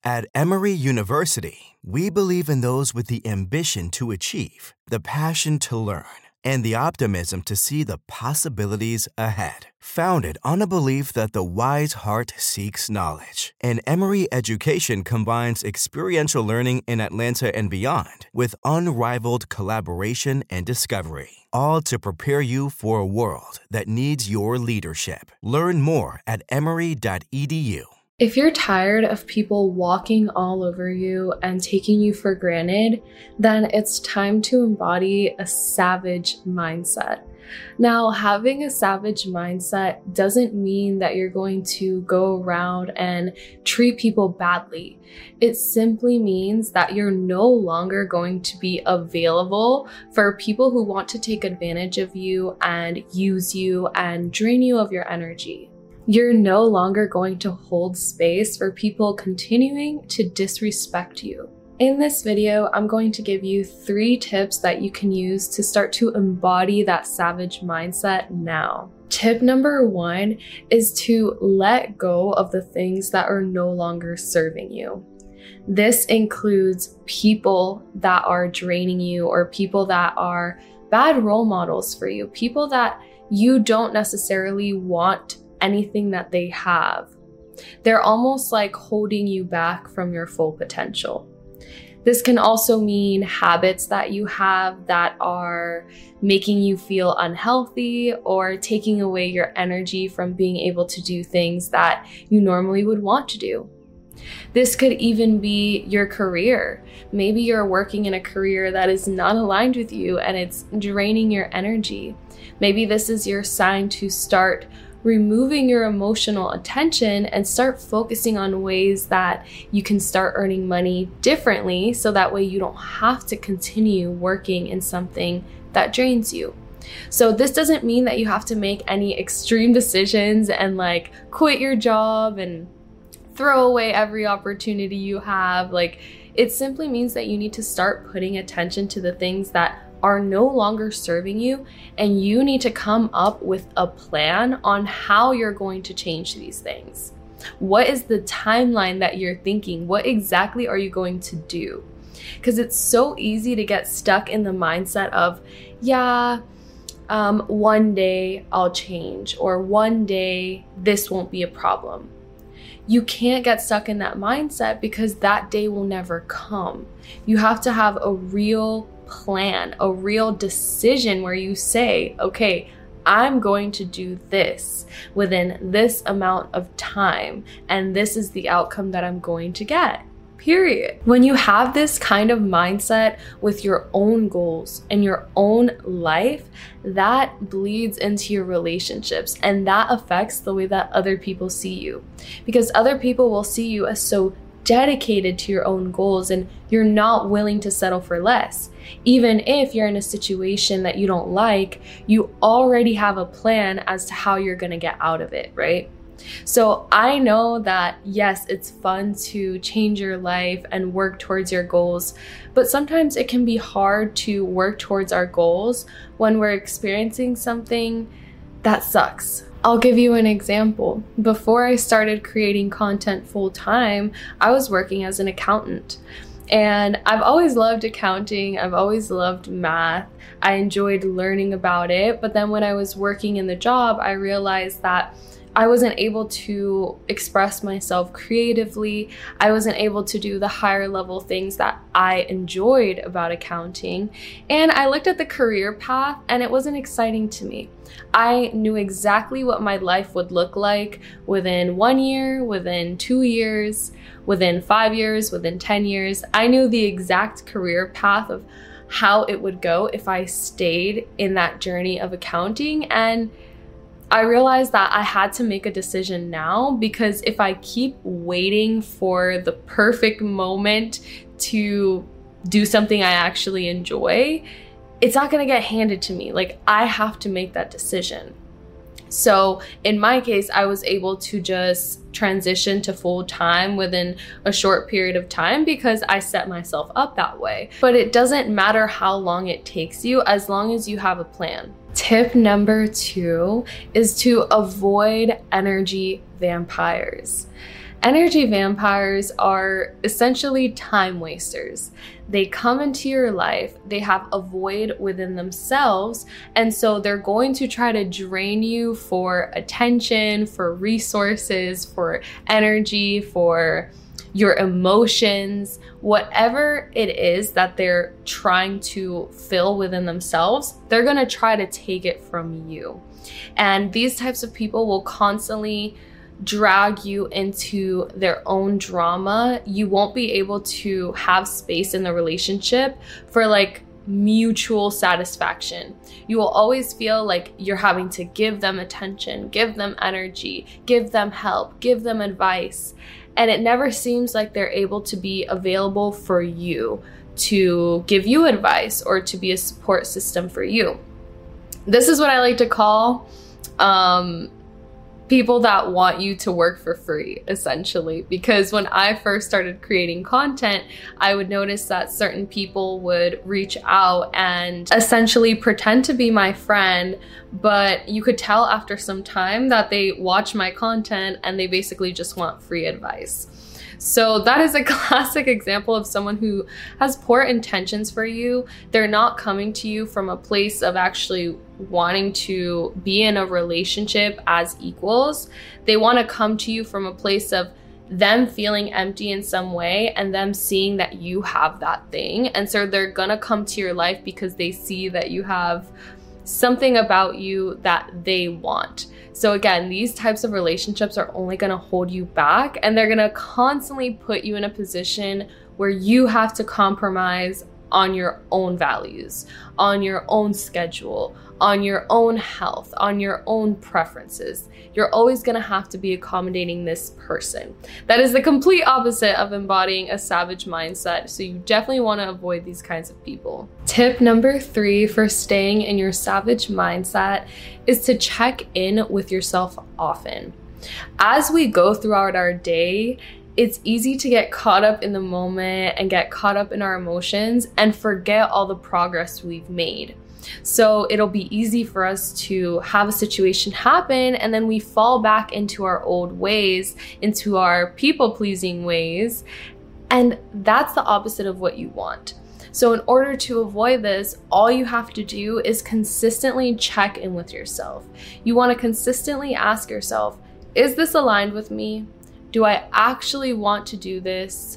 At Emory University, we believe in those with the ambition to achieve, the passion to learn, and the optimism to see the possibilities ahead. Founded on a belief that the wise heart seeks knowledge, and Emory Education combines experiential learning in Atlanta and beyond with unrivaled collaboration and discovery, all to prepare you for a world that needs your leadership. Learn more at emory.edu. If you're tired of people walking all over you and taking you for granted, then it's time to embody a savage mindset. Now, having a savage mindset doesn't mean that you're going to go around and treat people badly. It simply means that you're no longer going to be available for people who want to take advantage of you and use you and drain you of your energy. You're no longer going to hold space for people continuing to disrespect you. In this video, I'm going to give you 3 tips that you can use to start to embody that savage mindset now. Tip number 1 is to let go of the things that are no longer serving you. This includes people that are draining you or people that are bad role models for you, people that you don't necessarily want anything that they have. They're almost like holding you back from your full potential. This can also mean habits that you have that are making you feel unhealthy or taking away your energy from being able to do things that you normally would want to do. This could even be your career. Maybe you're working in a career that is not aligned with you and it's draining your energy. Maybe this is your sign to start removing your emotional attention and start focusing on ways that you can start earning money differently so that way you don't have to continue working in something that drains you. So this doesn't mean that you have to make any extreme decisions and like quit your job and throw away every opportunity you have. Like, it simply means that you need to start putting attention to the things that are no longer serving you, and you need to come up with a plan on how you're going to change these things. What is the timeline that you're thinking? What exactly are you going to do? Because it's so easy to get stuck in the mindset of, one day I'll change, or one day this won't be a problem. You can't get stuck in that mindset because that day will never come. You have to have a real plan, a real decision where you say, okay, I'm going to do this within this amount of time, and this is the outcome that I'm going to get. Period. When you have this kind of mindset with your own goals and your own life, that bleeds into your relationships, and that affects the way that other people see you. Because other people will see you as so dedicated to your own goals and you're not willing to settle for less. Even if you're in a situation that you don't like, you already have a plan as to how you're going to get out of it, right? So I know that, yes, it's fun to change your life and work towards your goals, but sometimes it can be hard to work towards our goals when we're experiencing something that sucks. I'll give you an example. Before I started creating content full time, I was working as an accountant. And I've always loved accounting. I've always loved math. I enjoyed learning about it. But then when I was working in the job, I realized that I wasn't able to express myself creatively. I wasn't able to do the higher level things that I enjoyed about accounting. And I looked at the career path and it wasn't exciting to me. I knew exactly what my life would look like within 1 year, within 2 years, within 5 years, within 10 years. I knew the exact career path of how it would go if I stayed in that journey of accounting. And I realized that I had to make a decision now, because if I keep waiting for the perfect moment to do something I actually enjoy, it's not going to get handed to me. Like, I have to make that decision. So in my case, I was able to just transition to full time within a short period of time because I set myself up that way. But it doesn't matter how long it takes you, as long as you have a plan. Tip number 2 is to avoid energy vampires. Energy vampires are essentially time wasters. They come into your life, they have a void within themselves, and so they're going to try to drain you for attention, for resources, for energy, for your emotions, whatever it is that they're trying to fill within themselves, they're gonna try to take it from you. And these types of people will constantly drag you into their own drama. You won't be able to have space in the relationship for like mutual satisfaction. You will always feel like you're having to give them attention, give them energy, give them help, give them advice. And it never seems like they're able to be available for you, to give you advice or to be a support system for you. This is what I like to call people that want you to work for free, essentially. Because when I first started creating content, I would notice that certain people would reach out and essentially pretend to be my friend, but you could tell after some time that they watch my content and they basically just want free advice. So that is a classic example of someone who has poor intentions for you. They're not coming to you from a place of actually wanting to be in a relationship as equals. They want to come to you from a place of them feeling empty in some way and them seeing that you have that thing. And so they're gonna come to your life because they see that you have something about you that they want. So again, these types of relationships are only going to hold you back, and they're going to constantly put you in a position where you have to compromise on your own values, on your own schedule, on your own health, on your own preferences. You're always going to have to be accommodating this person. That is the complete opposite of embodying a savage mindset. So you definitely want to avoid these kinds of people. Tip number 3 for staying in your savage mindset is to check in with yourself often. As we go throughout our day, it's easy to get caught up in the moment and get caught up in our emotions and forget all the progress we've made. So it'll be easy for us to have a situation happen and then we fall back into our old ways, into our people-pleasing ways, and that's the opposite of what you want. So in order to avoid this, all you have to do is consistently check in with yourself. You want to consistently ask yourself, is this aligned with me? Do I actually want to do this?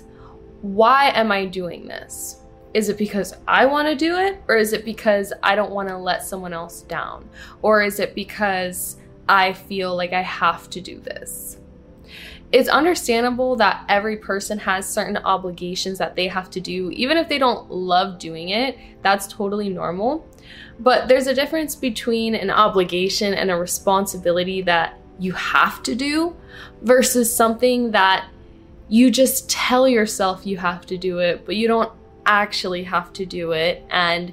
Why am I doing this? Is it because I want to do it? Or is it because I don't want to let someone else down? Or is it because I feel like I have to do this? It's understandable that every person has certain obligations that they have to do, even if they don't love doing it. That's totally normal. But there's a difference between an obligation and a responsibility that you have to do versus something that you just tell yourself you have to do it, but you don't actually have to do it. And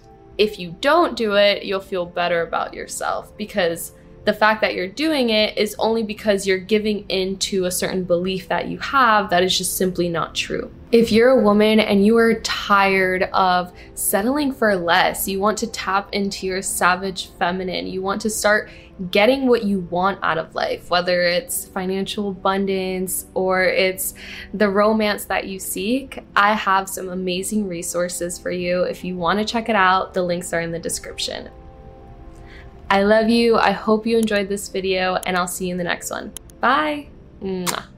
if you don't do it, you'll feel better about yourself because the fact that you're doing it is only because you're giving into a certain belief that you have that is just simply not true. If you're a woman and you are tired of settling for less, you want to tap into your savage feminine, you want to start getting what you want out of life, whether it's financial abundance or it's the romance that you seek, I have some amazing resources for you. If you want to check it out, the links are in the description. I love you. I hope you enjoyed this video and I'll see you in the next one. Bye. Mwah.